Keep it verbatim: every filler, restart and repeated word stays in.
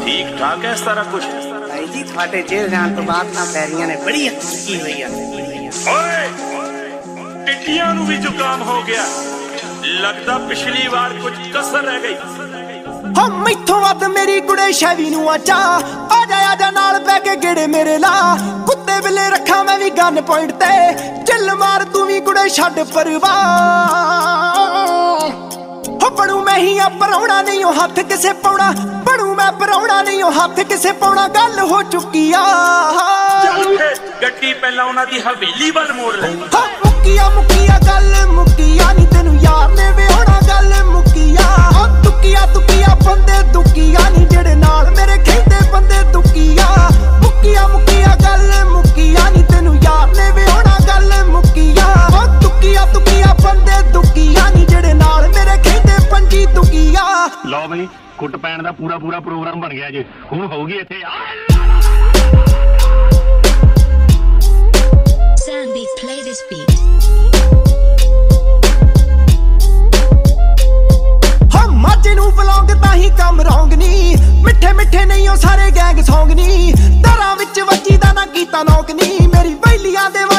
ठीक ठाक है सारा कुछ? भाई जी थोड़े जेल जान तो बाद ना पैरियां ने बड़ी की हुई है। ओए टिड्डियां नू भी जुकाम हो गया, लगदा पिछली बार कुछ कसर रह गई। हम मैथों वध मेरी कुड़े शैवी नू आचा, आजा आजा नाल पै के गेड़े मेरे ला, कुत्ते बिल्ले रखा मैं भी गन पॉइंट ते, चिल मार तू भी कुड़े छड्ड परवाह। बनू मैं ही आ परौना नहीं हो हाथ किसे पाउना, बनू मैं परौना नहीं हो हाथ किसे पाउना, गल हो चुकी आ। गड्डी पहला उन्हां दी हवेली वल मोड़ ले। हां मुक्किया मुक्किया गल मुक्किया नी तेनू यार ने वेहोना, गल मुक्किया ओ तुक्किया तुक्किया बंदे दुक्किया नी जेड़े नाल मेरे खेंदे बंदे दुक्किया। मुक्किया मुक्किया गल मुक्किया नी तेनू यार ने वेहोना, गल मुक्किया ओ तुक्किया तुक्किया बंदे दुक्किया नी जेड़े नाल मेरे खेंदे पंजी दुक्किया। लो बई कुट पैण दा पूरा पूरा प्रोग्राम बन गया जी, हुण होगी इत्थे Sandy, play this beat. हम माजे नू बलौंग ताही कम रौंग नी, मिठे मिठे नहीं हो सारे गैंग सौंग नी, दरां विच वजी दा ना कीता नौक नी, मेरी बैलियां दे